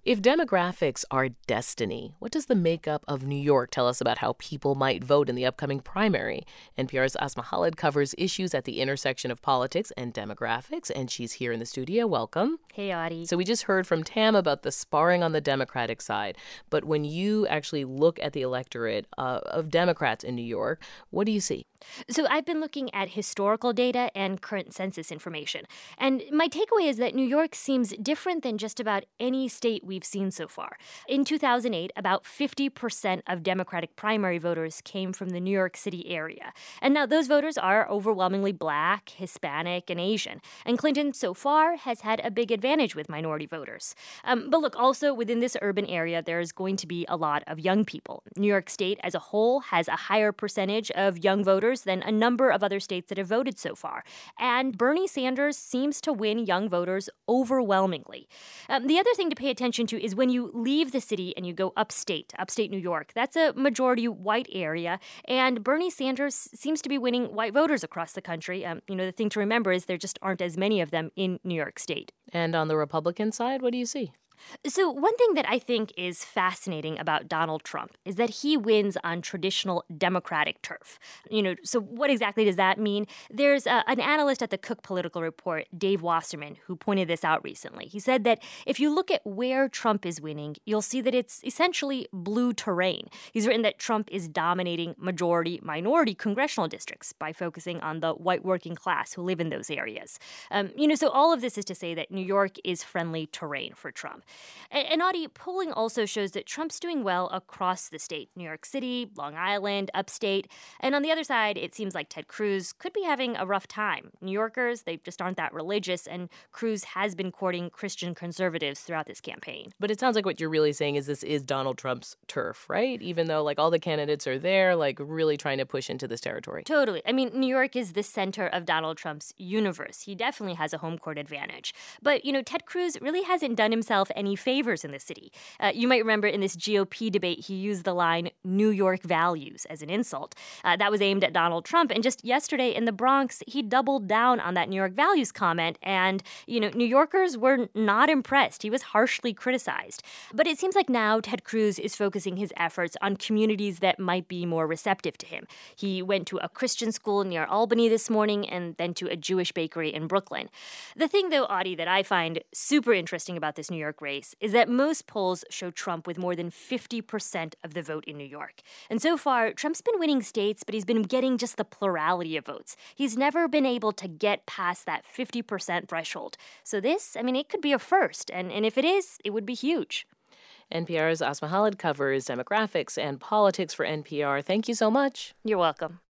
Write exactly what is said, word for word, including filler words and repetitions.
If demographics are destiny, what does the makeup of New York tell us about how people might vote in the upcoming primary? N P R's Asma Khalid covers issues at the intersection of politics and demographics, and she's here in the studio. Welcome. Hey, Audie. So we just heard from Tam about the sparring on the Democratic side. But when you actually look at the electorate uh, of Democrats in New York, what do you see? So I've been looking at historical data and current census information. And my takeaway is that New York seems different than just about any state we've seen so far. In two thousand eight, about fifty percent of Democratic primary voters came from the New York City area. And now those voters are overwhelmingly Black, Hispanic, and Asian. And Clinton so far has had a big advantage with minority voters. Um, but look, also within this urban area, there's going to be a lot of young people. New York State as a whole has a higher percentage of young voters than a number of other states that have voted so far. And Bernie Sanders seems to win young voters overwhelmingly. Um, the other thing to pay attention to is when you leave the city and you go upstate, upstate New York. That's a majority white area, and Bernie Sanders seems to be winning white voters across the country. Um, you know, the thing to remember is there just aren't as many of them in New York State. And on the Republican side, what do you see? So one thing that I think is fascinating about Donald Trump is that he wins on traditional Democratic turf. You know, so what exactly does that mean? There's a, an analyst at the Cook Political Report, Dave Wasserman, who pointed this out recently. He said that if you look at where Trump is winning, you'll see that it's essentially blue terrain. He's written that Trump is dominating majority-minority congressional districts by focusing on the white working class who live in those areas. Um, you know, so all of this is to say that New York is friendly terrain for Trump. And Audie, polling also shows that Trump's doing well across the state. New York City, Long Island, upstate. And on the other side, it seems like Ted Cruz could be having a rough time. New Yorkers, they just aren't that religious, and Cruz has been courting Christian conservatives throughout this campaign. But it sounds like what you're really saying is this is Donald Trump's turf, right? Even though, like, all the candidates are there, like, really trying to push into this territory. Totally. I mean, New York is the center of Donald Trump's universe. He definitely has a home court advantage. But, you know, Ted Cruz really hasn't done himself any favors in the city. Uh, you might remember in this G O P debate, he used the line New York values as an insult. Uh, that was aimed at Donald Trump. And just yesterday in the Bronx, he doubled down on that New York values comment. And, you know, New Yorkers were not impressed. He was harshly criticized. But it seems like now Ted Cruz is focusing his efforts on communities that might be more receptive to him. He went to a Christian school near Albany this morning and then to a Jewish bakery in Brooklyn. The thing, though, Audie, that I find super interesting about this New York race is that most polls show Trump with more than fifty percent of the vote in New York. And so far, Trump's been winning states, but he's been getting just the plurality of votes. He's never been able to get past that fifty percent threshold. So this, I mean, it could be a first. And, and if it is, it would be huge. N P R's Asma Khalid covers demographics and politics for N P R. Thank you so much. You're welcome.